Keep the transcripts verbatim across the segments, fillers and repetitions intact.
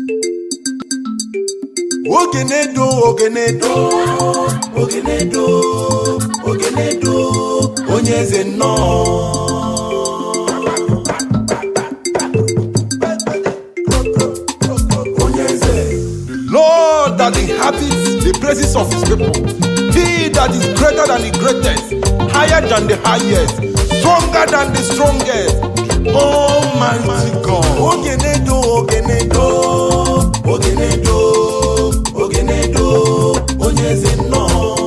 Ogenedo, Ogenedo, Ogenedo, Ogenedo, Onyeze no. Lord that inhabits the praises of his people, he that is greater than the greatest, higher than the highest, stronger than the strongest, Almighty God. Ogenedo, Ogenedo, Ogenedo, Ogenedo, Onyeze no.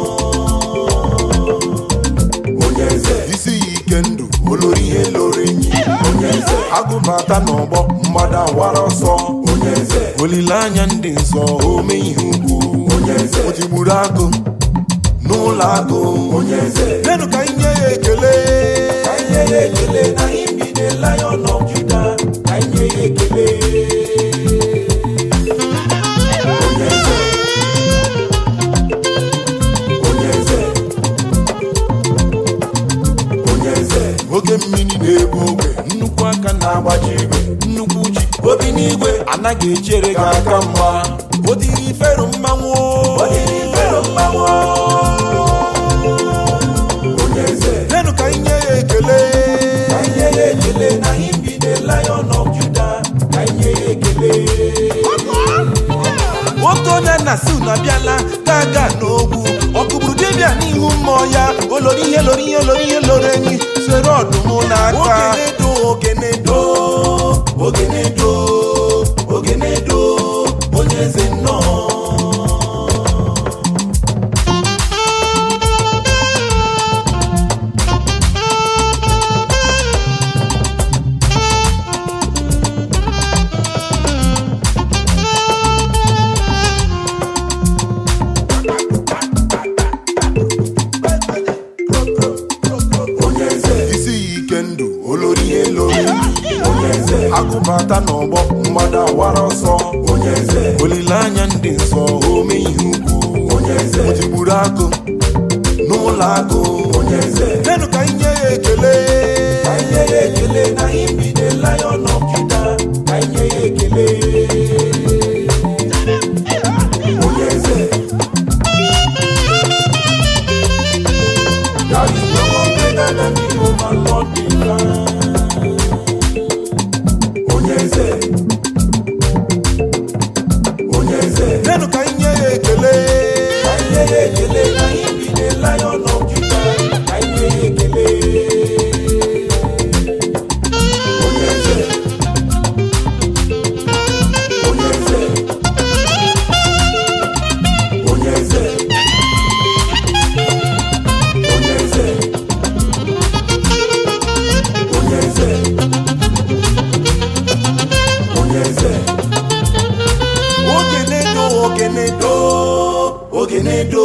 Onyeze isi ikendu olori elorenyi. Onyeze agụmata n'ọgbọ mmadụ awara ọsọ. Onyeze olilanya ndị nsọ ome ihe ukwu. Onyeze ojigburu agụ n'ụlọ agụ. Onyeze nenu ka inye ya ekele, ka inye ya ekele na him be the Lion of Judah. Ka inye ya ekele. Oge mmiri na-egbu ogwe, nnukwu aka na-agbaji igwe, nnukwu ji obi n'igwe anaghị echere gị aka mma. O dịrị ifero mmanwụ, o dịrị ifero mmanwụ. Onyeze nenu ka inye ya ekele, ka inye ya ekele na him be the Lion of Judah. Ka inye ya ekele. Otu onye na-asị unu abịala ga-aga n'ogwu, ọkụgburu dibịa n'ihu mmụọ ya. Olori ihe lori ihe lori ihe lori enyi sere ọdụm n'aka. Ogenedo, Ogenedo, Ogenedo, Onyeze nnọọ. Agụbata n'ọgbọ mmadụ awara ọsọ. Onyeze olilanya ndị nsọ ome ihe ukwu. Onyeze ojigburu agụ n'ụlọ agụ. Onyeze nenu ka inye ya ekele, ka inye ya ekele na him be the Lion of Judah. Ka inye ya ekele. Onyeze there is no one greater than the overlord divine. Onyeze, Onyeze nenu ka inye ya ekele, ka inye ya ekele na him be the Lion of Judah. Ka inye ya ekele. Onyeze, Onyeze, Onyeze, Onyeze, Onyeze. Ogenedo, Ogenedo, Ogenedo,